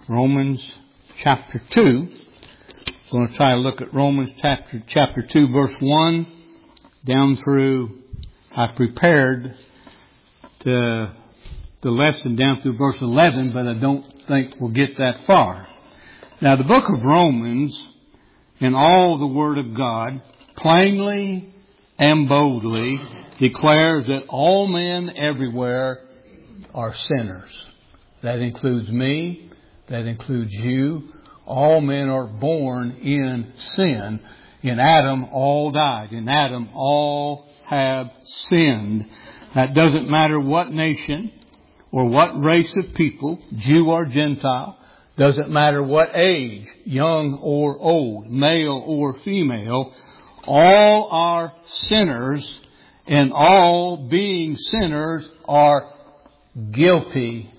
Romans chapter 2. I'm going to try to look at Romans chapter 2, verse 1, down through, I prepared the lesson down through verse 11, but I don't think we'll get that far. Now, the book of Romans, in all the Word of God, plainly and boldly declares that all men everywhere are sinners. That includes me. That includes you. All men are born in sin. In Adam, all died. In Adam, all have sinned. That doesn't matter what nation or what race of people, Jew or Gentile. Doesn't matter what age, young or old, male or female. All are sinners, and all being sinners are guilty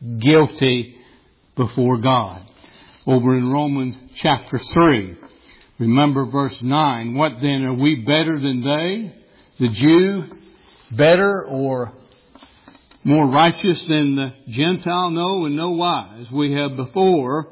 before God. Over in Romans chapter 3, remember verse 9. What then, are we better than they? The Jew better or more righteous than the Gentile? No, in no wise. We have before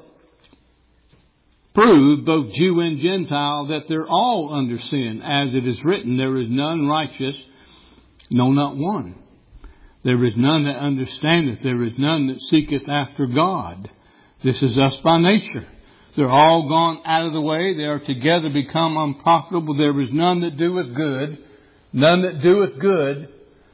proved, both Jew and Gentile, that they're all under sin. As it is written, there is none righteous, no, not one. There is none that understandeth. There is none that seeketh after God. This is us by nature. They're all gone out of the way. They are together become unprofitable. There is none that doeth good. None that doeth good.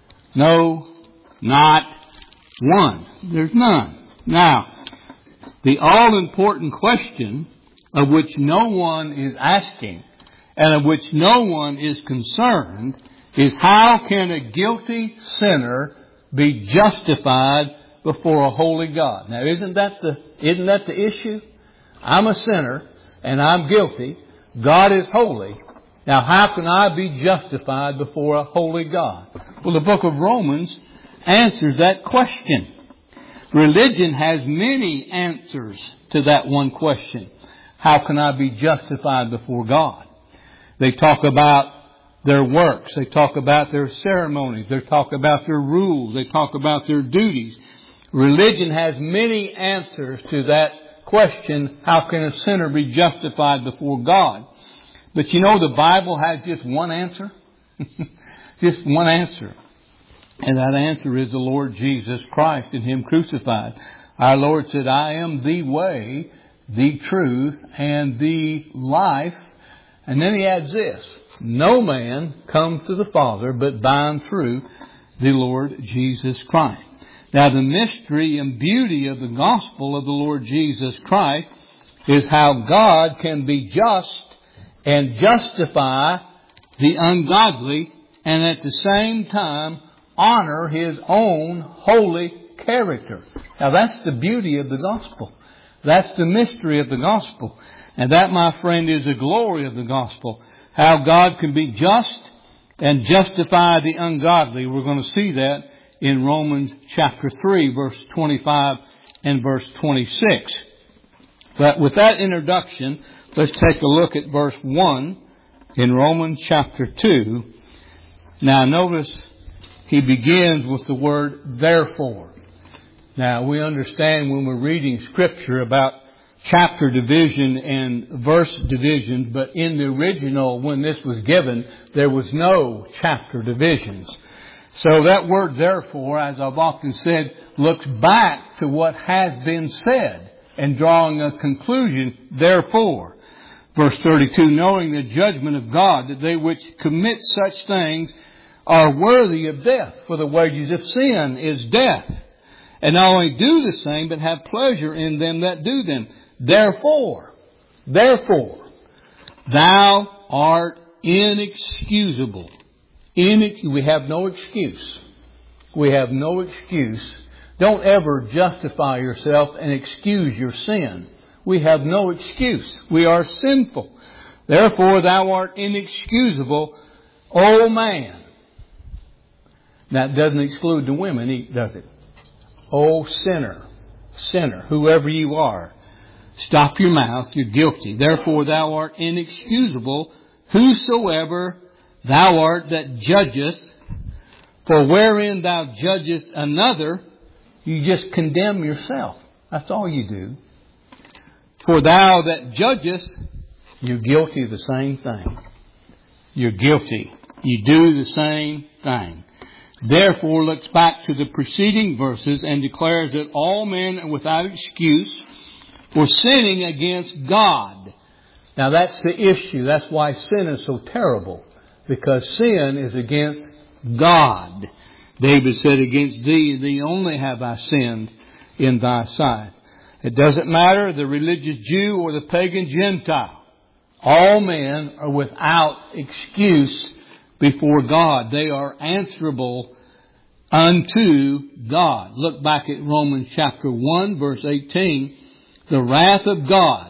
No, not one. There's none. Now, the all-important question of which no one is asking and of which no one is concerned is, how can a guilty sinner be justified before a holy God? Now, isn't that the issue? I'm a sinner and I'm guilty. God is holy. Now, how can I be justified before a holy God? Well, the book of Romans answers that question. Religion has many answers to that one question. How can I be justified before God? They talk about their works. They talk about their ceremonies. They talk about their rules. They talk about their duties. Religion has many answers to that question, how can a sinner be justified before God? But you know, the Bible has just one answer. Just one answer. And that answer is the Lord Jesus Christ and Him crucified. Our Lord said, I am the way, the truth, and the life. And then He adds this, no man comes to the Father but by and through the Lord Jesus Christ. Now, the mystery and beauty of the gospel of the Lord Jesus Christ is how God can be just and justify the ungodly and at the same time honor His own holy character. Now, that's the beauty of the gospel. That's the mystery of the gospel. And that, my friend, is the glory of the gospel. How God can be just and justify the ungodly. We're going to see that in Romans chapter 3, verse 25 and verse 26. But with that introduction, let's take a look at verse 1 in Romans chapter 2. Now notice he begins with the word therefore. Now we understand when we're reading Scripture about chapter division and verse divisions, but in the original, when this was given, there was no chapter divisions. So that word therefore, as I've often said, looks back to what has been said and drawing a conclusion, therefore. Verse 32, knowing the judgment of God, that they which commit such things are worthy of death, for the wages of sin is death. And not only do the same, but have pleasure in them that do them. Therefore, thou art inexcusable. We have no excuse. We have no excuse. Don't ever justify yourself and excuse your sin. We have no excuse. We are sinful. Therefore, thou art inexcusable, O man. That doesn't exclude the women, does it? O sinner, whoever you are, stop your mouth, you're guilty. Therefore, thou art inexcusable, whosoever thou art that judgest, for wherein thou judgest another, you just condemn yourself. That's all you do. For thou that judgest, you're guilty of the same thing. You're guilty. You do the same thing. Therefore looks back to the preceding verses and declares that all men are without excuse for sinning against God. Now that's the issue. That's why sin is so terrible. Because sin is against God. David said, against thee only have I sinned in thy sight. It doesn't matter the religious Jew or the pagan Gentile. All men are without excuse before God. They are answerable unto God. Look back at Romans chapter 1 verse 18. The wrath of God.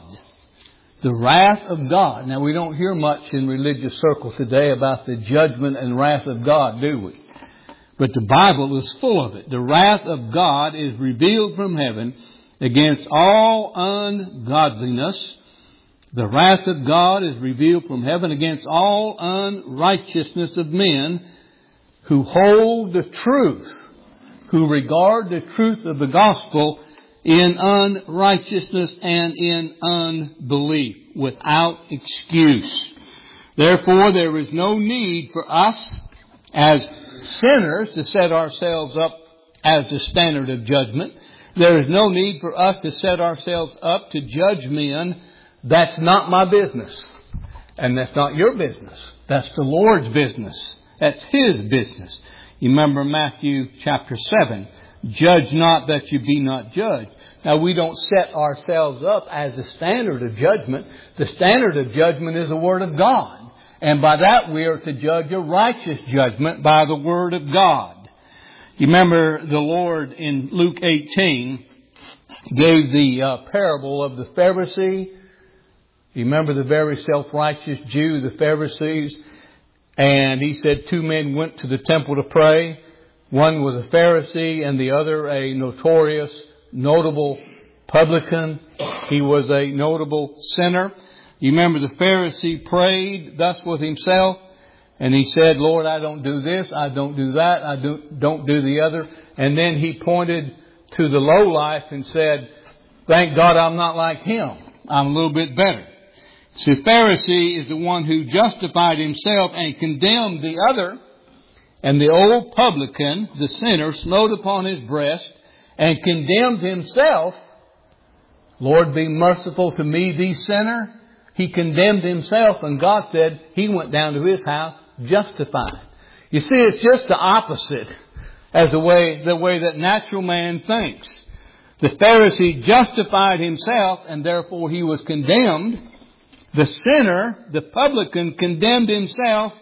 The wrath of God. Now we don't hear much in religious circles today about the judgment and wrath of God, do we? But the Bible is full of it. The wrath of God is revealed from heaven against all ungodliness. The wrath of God is revealed from heaven against all unrighteousness of men who hold the truth, who regard the truth of the gospel in unrighteousness and in unbelief, without excuse. Therefore, there is no need for us as sinners to set ourselves up as the standard of judgment. There is no need for us to set ourselves up to judge men. That's not my business. And that's not your business. That's the Lord's business. That's His business. You remember Matthew chapter 7. Judge not that you be not judged. Now we don't set ourselves up as the standard of judgment. The standard of judgment is the Word of God. And by that we are to judge a righteous judgment by the Word of God. You remember the Lord in Luke 18 gave the parable of the Pharisee. You remember the very self-righteous Jew, the Pharisees. And He said 2 men went to the temple to pray. One was a Pharisee and the other a notorious, notable publican. He was a notable sinner. You remember the Pharisee prayed thus with himself. And he said, Lord, I don't do this, I don't do that, I don't do the other. And then he pointed to the lowlife and said, thank God I'm not like him. I'm a little bit better. So the Pharisee is the one who justified himself and condemned the other. And the old publican, the sinner, smote upon his breast and condemned himself. Lord, be merciful to me, thee sinner. He condemned himself, and God said he went down to his house justified. You see, it's just the opposite as the way that natural man thinks. The Pharisee justified himself, and therefore he was condemned. The sinner, the publican, condemned himself,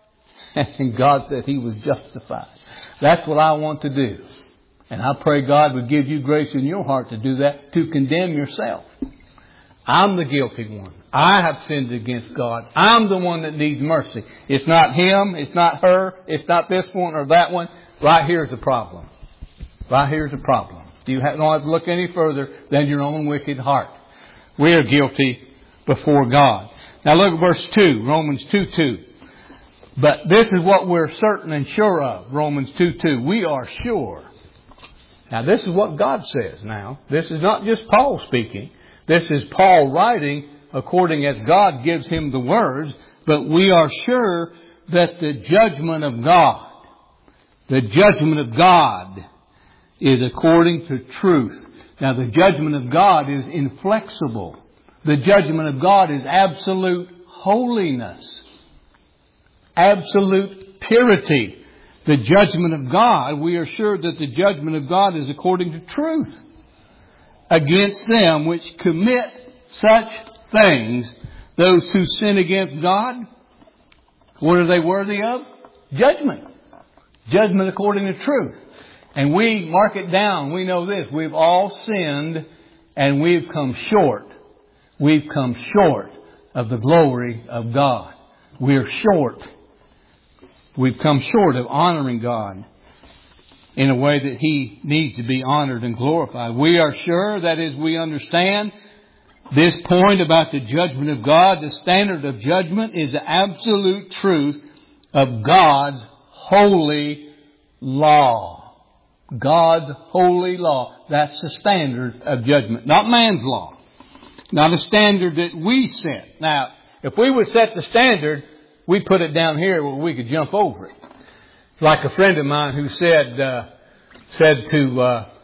and God said he was justified. That's what I want to do. And I pray God would give you grace in your heart to do that, to condemn yourself. I'm the guilty one. I have sinned against God. I'm the one that needs mercy. It's not him. It's not her. It's not this one or that one. Right here's the problem. Right here's the problem. You don't have to look any further than your own wicked heart. We are guilty before God. Now look at verse 2, Romans 2:2. But this is what we're certain and sure of, Romans 2:2. We are sure. Now this is what God says now. This is not just Paul speaking. This is Paul writing according as God gives him the words. But we are sure that the judgment of God is according to truth. Now the judgment of God is inflexible. The judgment of God is absolute holiness. Absolute purity. The judgment of God, we are sure that the judgment of God is according to truth against them which commit such things, those who sin against God. What are they worthy of? Judgment. Judgment according to truth. And we mark it down. We know this. We've all sinned and we've come short. We've come short of the glory of God. We're short. We've come short of honoring God in a way that He needs to be honored and glorified. We are sure, that is, we understand this point about the judgment of God. The standard of judgment is the absolute truth of God's holy law. God's holy law. That's the standard of judgment. Not man's law. Not a standard that we set. Now, if we would set the standard, we put it down here where we could jump over it. Like a friend of mine who said to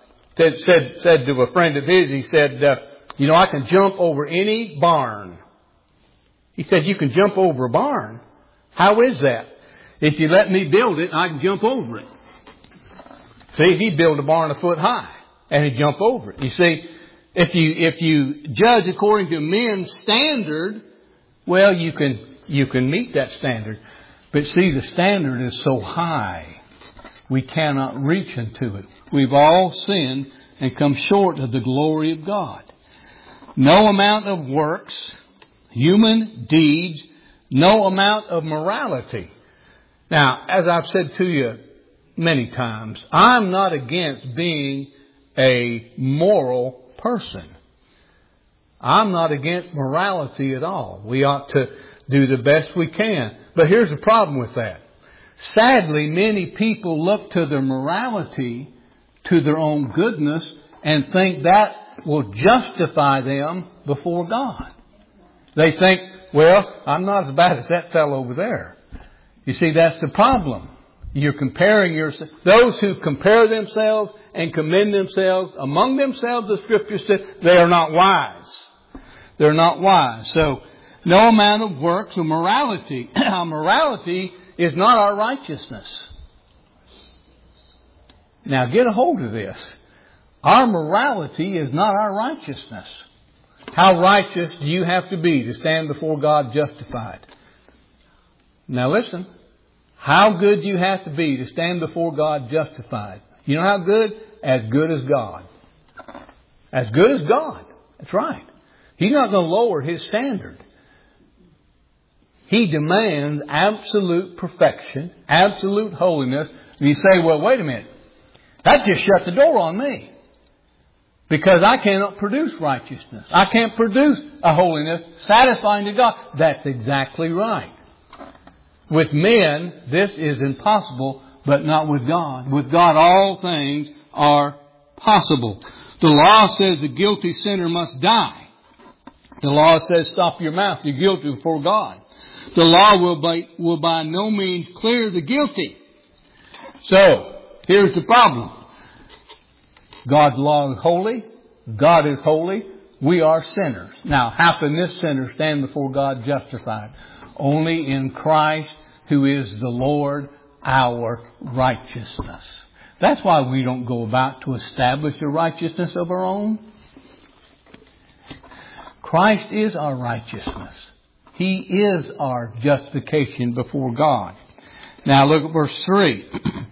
a friend of his, he said, you know, I can jump over any barn. He said, you can jump over a barn? How is that? If you let me build it, I can jump over it. See, he built a barn a foot high and he jumped over it. You see, if you judge according to men's standard, well, you can meet that standard. But see, the standard is so high, we cannot reach into it. We've all sinned and come short of the glory of God. No amount of works, human deeds, no amount of morality. Now, as I've said to you many times, I'm not against being a moral person. I'm not against morality at all. We ought to do the best we can. But here's the problem with that. Sadly, many people look to their morality, to their own goodness, and think that will justify them before God. They think, well, I'm not as bad as that fellow over there. You see, that's the problem. You're comparing yourself. Those who compare themselves and commend themselves among themselves, the Scripture says, they are not wise. They're not wise. So, no amount of works or morality. Our morality is not our righteousness. Now, get a hold of this. Our morality is not our righteousness. How righteous do you have to be to stand before God justified? Now listen. How good do you have to be to stand before God justified? You know how good? As good as God. As good as God. That's right. He's not going to lower His standard. He demands absolute perfection, absolute holiness. And you say, well, wait a minute. That just shut the door on me. Because I cannot produce righteousness. I can't produce a holiness satisfying to God. That's exactly right. With men, this is impossible, but not with God. With God, all things are possible. The law says the guilty sinner must die. The law says stop your mouth. You're guilty before God. The law will by no means clear the guilty. So, here's the problem. God's law is holy. God is holy. We are sinners. Now, how can this sinner stand before God justified? Only in Christ, who is the Lord, our righteousness. That's why we don't go about to establish a righteousness of our own. Christ is our righteousness. He is our justification before God. Now look at verse 3.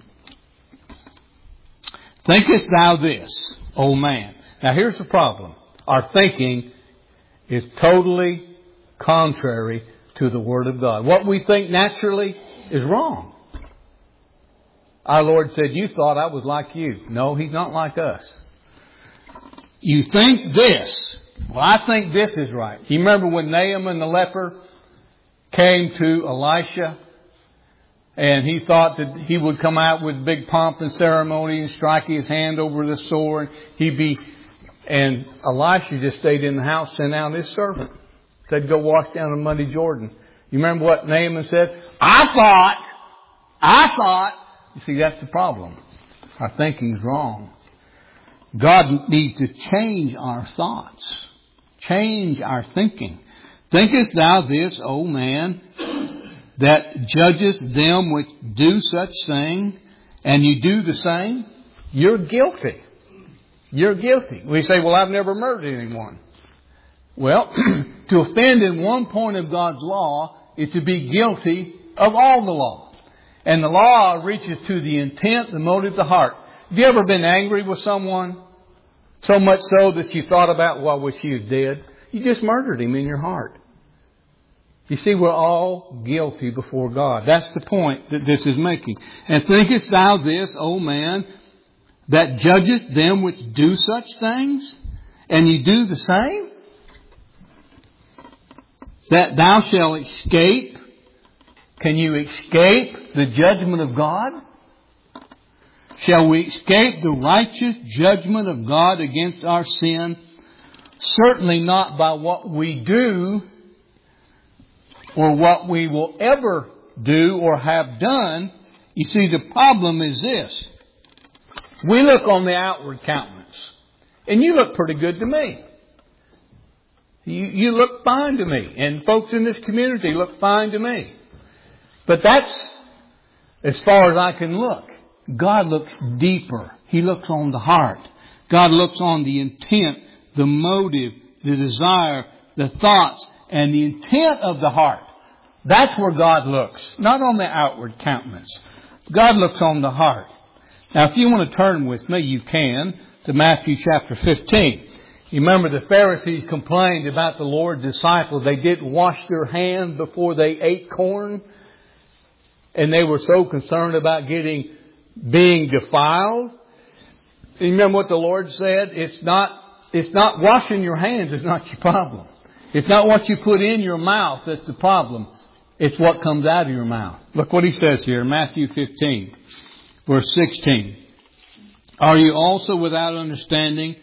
Thinkest thou this, O man? Now here's the problem. Our thinking is totally contrary to the Word of God. What we think naturally is wrong. Our Lord said, you thought I was like you. No, He's not like us. You think this. Well, I think this is right. You remember when Naaman the leper came to Elisha and he thought that he would come out with big pomp and ceremony and strike his hand over the sore and Elisha just stayed in the house, sent out his servant. Said, go wash down the muddy Jordan. You remember what Naaman said? I thought. You see, that's the problem. Our thinking's wrong. God needs to change our thoughts. Change our thinking. Thinkest thou this, O man, that judgest them which do such thing, and you do the same? You're guilty. You're guilty. We say, well, I've never murdered anyone. Well, to offend in one point of God's law is to be guilty of all the law. And the law reaches to the intent, the motive, the heart. Have you ever been angry with someone? So much so that you thought about, well, I wish he was dead. You just murdered him in your heart. You see, we're all guilty before God. That's the point that this is making. And thinkest thou this, O man, that judgest them which do such things, and you do the same? That thou shalt escape? Can you escape the judgment of God? Shall we escape the righteous judgment of God against our sin? Certainly not by what we do or what we will ever do or have done. You see, the problem is this. We look on the outward countenance. And you look pretty good to me. You look fine to me. And folks in this community look fine to me. But that's as far as I can look. God looks deeper. He looks on the heart. God looks on the intent, the motive, the desire, the thoughts, and the intent of the heart. That's where God looks, not on the outward countenance. God looks on the heart. Now, if you want to turn with me, you can, to Matthew chapter 15. You remember the Pharisees complained about the Lord's disciples. They didn't wash their hands before they ate corn. And they were so concerned about being defiled. You remember what the Lord said? It's not washing your hands is not your problem. It's not what you put in your mouth that's the problem. It's what comes out of your mouth. Look what He says here, Matthew 15, verse 16. Are you also without understanding?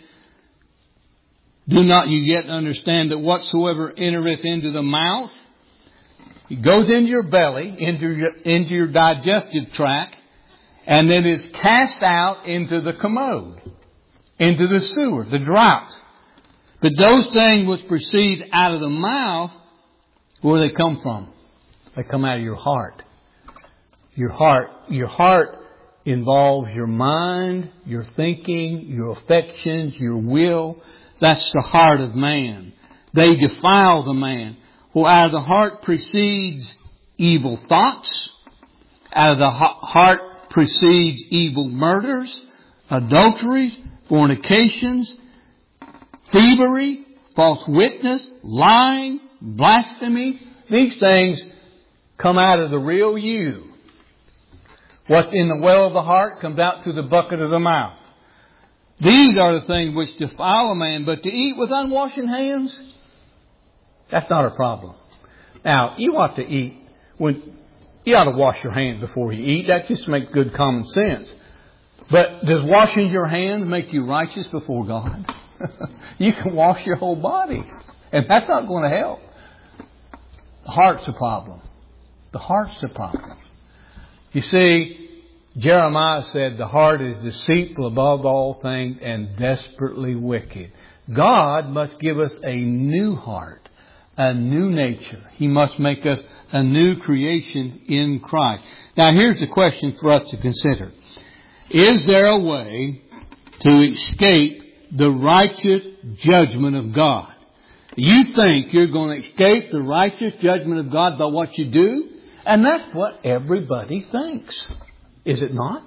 Do not you yet understand that whatsoever entereth into the mouth, it goes into your belly, into your digestive tract, and then is cast out into the commode, into the sewer, the drought. But those things which proceed out of the mouth, where they come from? They come out of your heart. Your heart involves your mind, your thinking, your affections, your will. That's the heart of man. They defile the man. For out of the heart proceeds evil thoughts. Out of the heart proceeds evil murders, adulteries, fornications, thievery, false witness, lying, blasphemy. These things come out of the real you. What's in the well of the heart comes out through the bucket of the mouth. These are the things which defile a man, but to eat with unwashed hands, that's not a problem. Now, you ought to eat you ought to wash your hands before you eat. That just makes good common sense. But does washing your hands make you righteous before God? You can wash your whole body, and that's not going to help. The heart's the problem. The heart's the problem. You see, Jeremiah said the heart is deceitful above all things and desperately wicked. God must give us a new heart, a new nature. He must make us a new creation in Christ. Now here's the question for us to consider. Is there a way to escape the righteous judgment of God? You think you're going to escape the righteous judgment of God by what you do? And that's what everybody thinks. Is it not?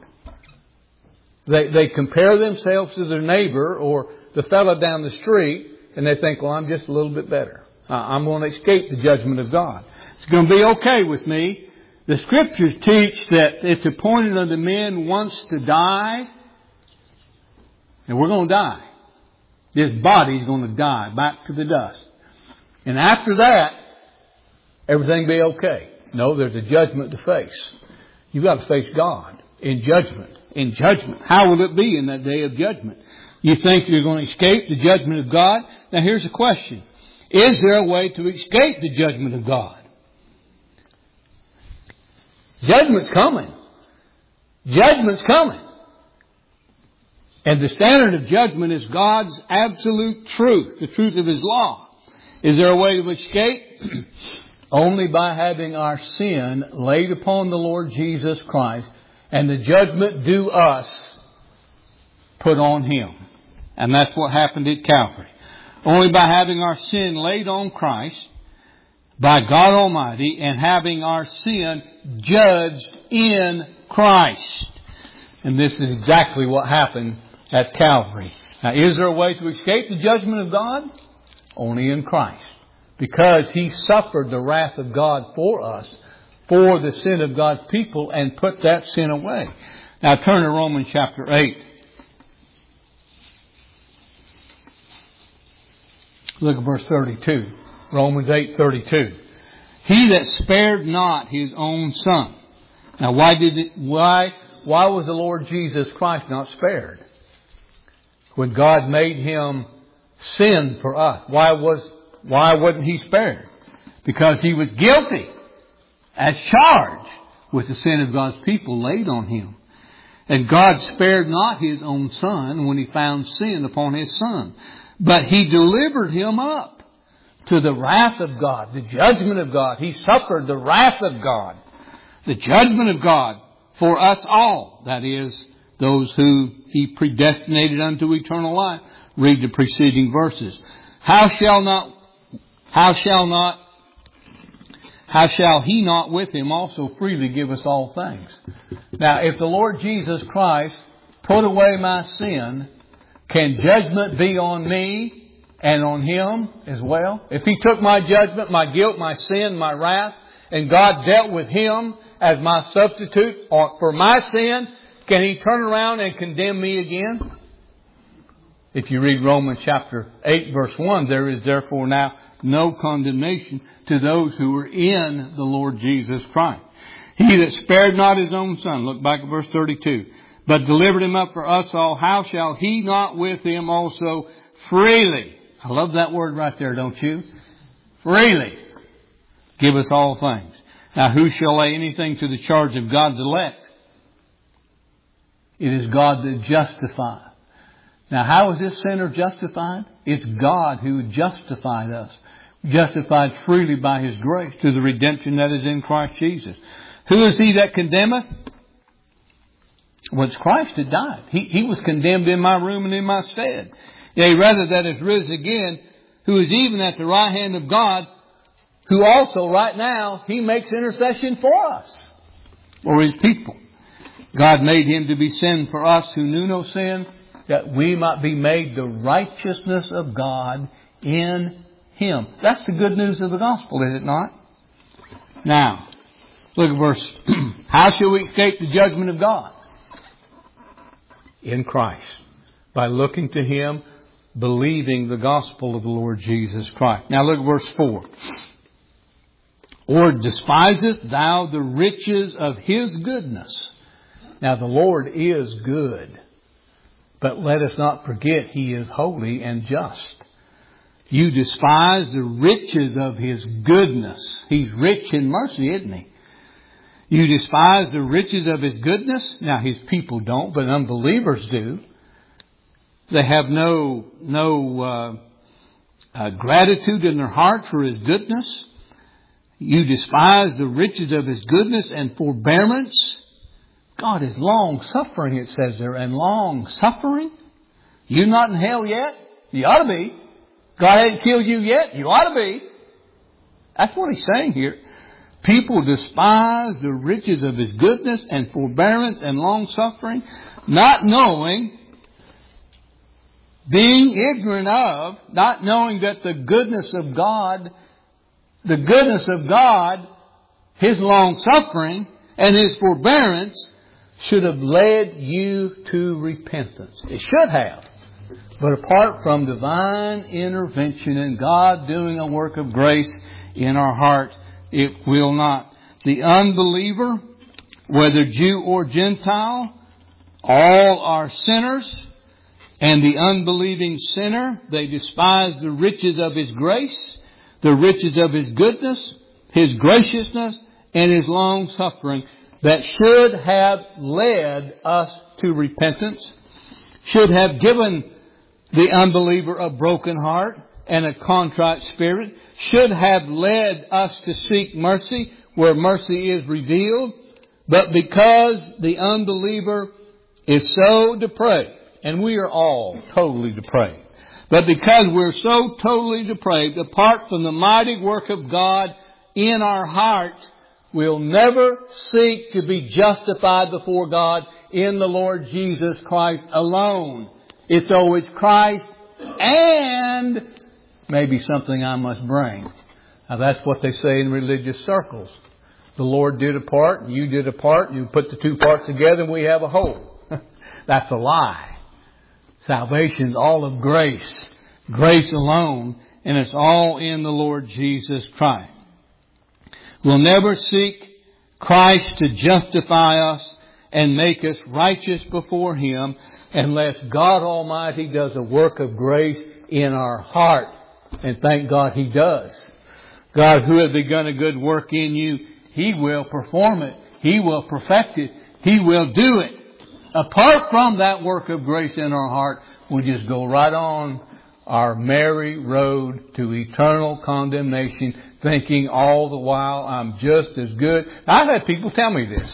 They compare themselves to their neighbor or the fellow down the street, and they think, well, I'm just a little bit better. I'm going to escape the judgment of God. It's going to be okay with me. The Scriptures teach that it's appointed unto men once to die, and we're going to die. This body is going to die back to the dust. And after that, everything will be okay. No, there's a judgment to face. You've got to face God in judgment. In judgment. How will it be in that day of judgment? You think you're going to escape the judgment of God? Now here's the question. Is there a way to escape the judgment of God? Judgment's coming. Judgment's coming. And the standard of judgment is God's absolute truth, the truth of His law. Is there a way to escape? Only by having our sin laid upon the Lord Jesus Christ and the judgment due us put on Him. And that's what happened at Calvary. Only by having our sin laid on Christ by God Almighty and having our sin judged in Christ. And this is exactly what happened at Calvary. Now, is there a way to escape the judgment of God? Only in Christ. Because He suffered the wrath of God for us, for the sin of God's people, and put that sin away. Now turn to Romans chapter 8. Look at verse 32. Romans 8:32. He that spared not His own Son. Now why was the Lord Jesus Christ not spared? When God made Him sinned for us. Why wasn't He spared? Because He was guilty as charged with the sin of God's people laid on Him. And God spared not His own Son when He found sin upon His Son. But He delivered Him up to the wrath of God, the judgment of God. He suffered the wrath of God, the judgment of God for us all. That is, those who He predestinated unto eternal life. Read the preceding verses. How shall He not with Him also freely give us all things? Now, if the Lord Jesus Christ put away my sin, can judgment be on me and on Him as well? If He took my judgment, my guilt, my sin, my wrath, and God dealt with Him as my substitute for my sin, can He turn around and condemn me again? If you read Romans chapter 8 verse 1, there is therefore now no condemnation to those who are in the Lord Jesus Christ. He that spared not His own Son, look back at verse 32, but delivered Him up for us all, how shall He not with Him also freely, I love that word right there, don't you? Freely give us all things. Now who shall lay anything to the charge of God's elect? It is God that justifies. Now how is this sinner justified? It's God who justified us. Justified freely by His grace to the redemption that is in Christ Jesus. Who is he that condemneth? Well, it's Christ that died. He was condemned in my room and in my stead. Yea, rather that is risen again, who is even at the right hand of God, who also right now, He makes intercession for us, for His people. God made Him to be sin for us who knew no sin, that we might be made the righteousness of God in Him. That's the good news of the gospel, is it not? Now, look at verse. How shall we escape the judgment of God? In Christ. By looking to Him, believing the gospel of the Lord Jesus Christ. Now look at verse 4. Or despisest thou the riches of His goodness? Now the Lord is good. But let us not forget He is holy and just. You despise the riches of His goodness. He's rich in mercy, isn't He? You despise the riches of His goodness. Now His people don't, but unbelievers do. They have no gratitude in their heart for His goodness. You despise the riches of His goodness and forbearance. God is long-suffering, it says there, and long-suffering. You not in hell yet? You ought to be. God hasn't killed you yet? You ought to be. That's what He's saying here. People despise the riches of His goodness and forbearance and long-suffering, not knowing, being ignorant of, not knowing that the goodness of God, His long-suffering and His forbearance should have led you to repentance. It should have. But apart from divine intervention and God doing a work of grace in our heart, it will not. The unbeliever, whether Jew or Gentile, all are sinners. And the unbelieving sinner, they despise the riches of His grace, the riches of His goodness, His graciousness, and His long suffering that should have led us to repentance, should have given the unbeliever a broken heart and a contrite spirit, should have led us to seek mercy where mercy is revealed. But because the unbeliever is so depraved, and we are all totally depraved, but because we're so totally depraved, apart from the mighty work of God in our heart, we'll never seek to be justified before God in the Lord Jesus Christ alone. It's always Christ and maybe something I must bring. Now that's what they say in religious circles. The Lord did a part, you did a part, you put the two parts together and we have a whole. That's a lie. Salvation's all of grace. Grace alone. And it's all in the Lord Jesus Christ. We'll never seek Christ to justify us and make us righteous before Him unless God Almighty does a work of grace in our heart. And thank God He does. God, who has begun a good work in you, He will perform it. He will perfect it. He will do it. Apart from that work of grace in our heart, we just go right on our merry road to eternal condemnation, thinking all the while I'm just as good. I've had people tell me this.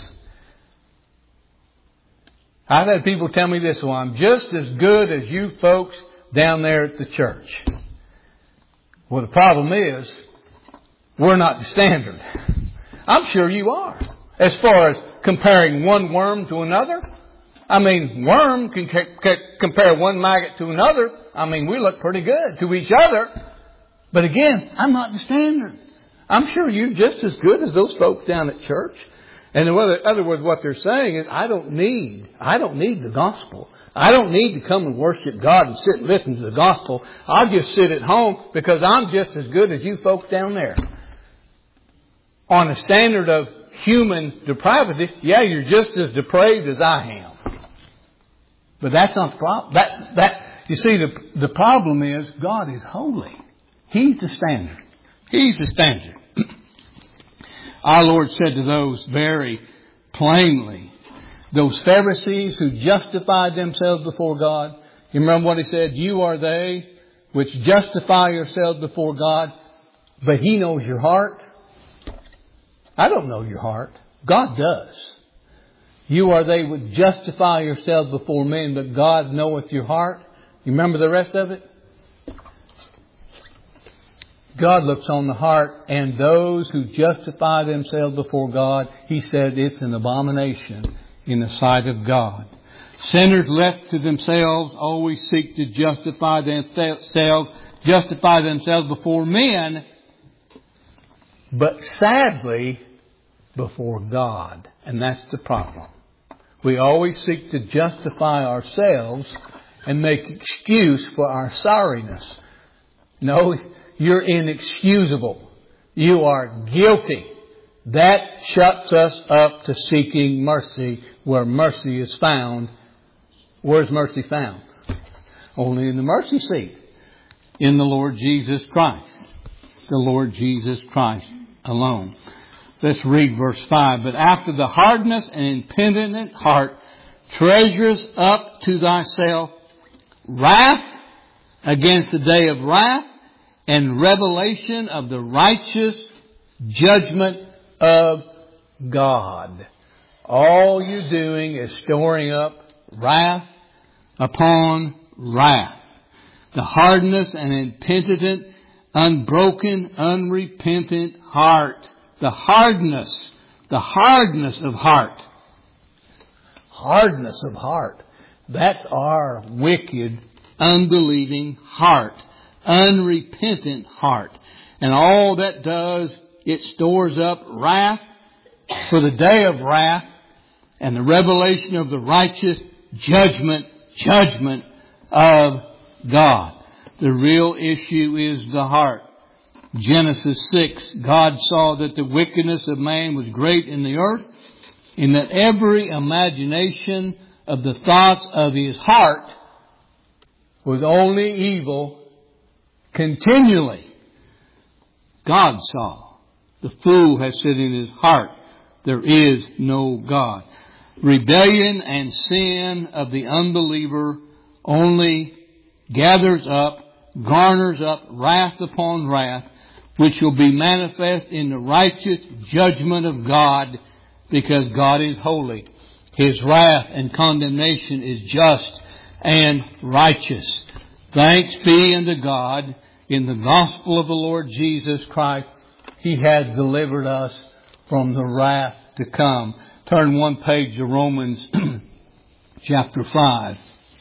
Well, I'm just as good as you folks down there at the church. Well, the problem is, we're not the standard. I'm sure you are. As far as comparing one worm to another. I mean, worm can compare one maggot to another. I mean, we look pretty good to each other. But again, I'm not the standard. I'm sure you're just as good as those folks down at church. And in other words, what they're saying is, I don't need the gospel. I don't need to come and worship God and sit and listen to the gospel. I'll just sit at home because I'm just as good as you folks down there. On a standard of human depravity, yeah, you're just as depraved as I am. But that's not the problem. You see, the problem is God is holy. He's the standard. He's the standard. Our Lord said to those very plainly, those Pharisees who justified themselves before God, you remember what He said? You are they which justify yourselves before God, but He knows your heart. I don't know your heart. God does. You are they which justify yourselves before men, but God knoweth your heart. You remember the rest of it? God looks on the heart, and those who justify themselves before God, He said it's an abomination in the sight of God. Sinners left to themselves always seek to justify themselves before men, but sadly, before God. And that's the problem. We always seek to justify ourselves and make excuse for our sorriness. No, you're inexcusable. You are guilty. That shuts us up to seeking mercy where mercy is found. Where's mercy found? Only in the mercy seat. In the Lord Jesus Christ. The Lord Jesus Christ alone. Let's read verse 5. But after the hardness and impenitent heart treasures up to thyself wrath against the day of wrath and revelation of the righteous judgment of God. All you're doing is storing up wrath upon wrath. The hardness and impenitent, unbroken, unrepentant heart. The hardness of heart. Hardness of heart. That's our wicked, unbelieving heart. Unrepentant heart. And all that does, it stores up wrath for the day of wrath and the revelation of the righteous judgment of God. The real issue is the heart. Genesis 6, God saw that the wickedness of man was great in the earth, and that every imagination of the thoughts of his heart was only evil continually. God saw. The fool has said in his heart, there is no God. Rebellion and sin of the unbeliever only garners up wrath upon wrath, which will be manifest in the righteous judgment of God, because God is holy. His wrath and condemnation is just and righteous. Thanks be unto God. In the gospel of the Lord Jesus Christ, He has delivered us from the wrath to come. Turn one page to Romans chapter 5.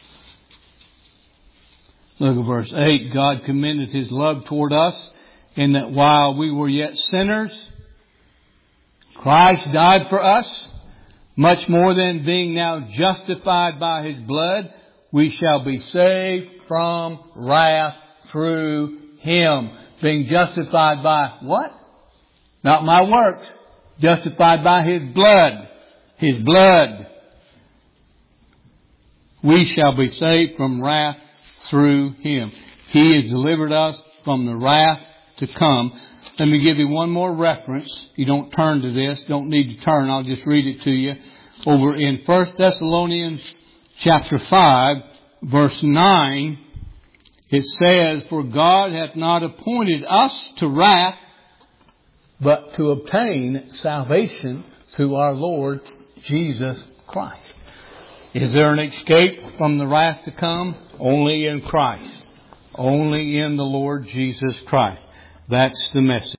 Look at verse 8. God commended His love toward us in that while we were yet sinners, Christ died for us. Much more than being now justified by His blood, we shall be saved from wrath through Him. Being justified by what? Not my works. Justified by His blood. His blood. We shall be saved from wrath through Him. He has delivered us from the wrath to come. Let me give you one more reference. You don't turn to this. Don't need to turn. I'll just read it to you. Over in 1 Thessalonians chapter 5, verse 9, it says, "For God hath not appointed us to wrath, but to obtain salvation through our Lord Jesus Christ." Is there an escape from the wrath to come? Only in Christ. Only in the Lord Jesus Christ. That's the message.